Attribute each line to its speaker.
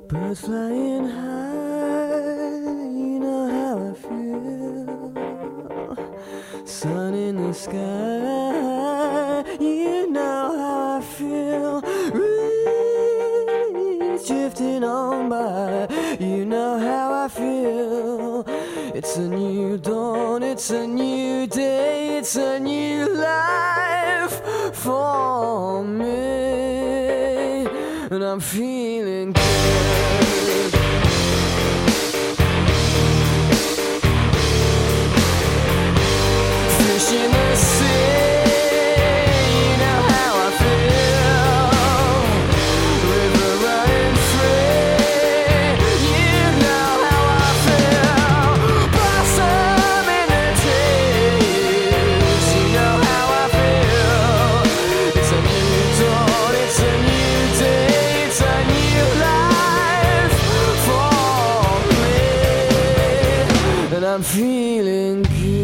Speaker 1: Birds flying high, you know how I feel. Sun in the sky, you know how I feel. Breeze drifting on by, you know how I feel. It's a new dawn, it's a new day, it's a new life for me, and I'm feeling good. Fish in the sea, you know how I feel. River running free, you know how I feel. Blossom in the trees, you know how I feel. It's a new dawn, it's a new day, it's a new life for me, and I'm feeling good.